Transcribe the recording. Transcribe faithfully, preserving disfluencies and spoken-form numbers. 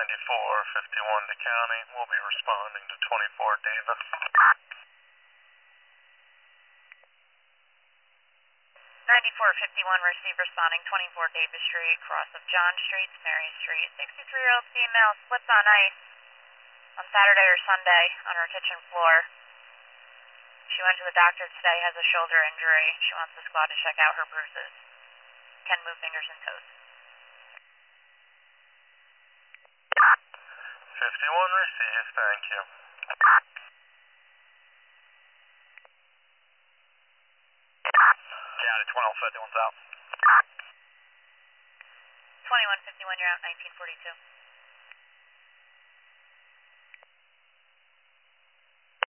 ninety-four fifty-one to county. We'll be responding to twenty-four Davis. ninety-four fifty-one, receive responding twenty-four Davis Street, cross of John Street, Mary Street. sixty-three-year-old female slipped on ice on Saturday or Sunday on her kitchen floor. She went to the doctor today, has a shoulder injury. She wants the squad to check out her bruises. Can move fingers and toes. fifty-one receive, thank you. County twenty-one fifty-one's out. twenty-one fifty-one, you're out, nineteen forty-two.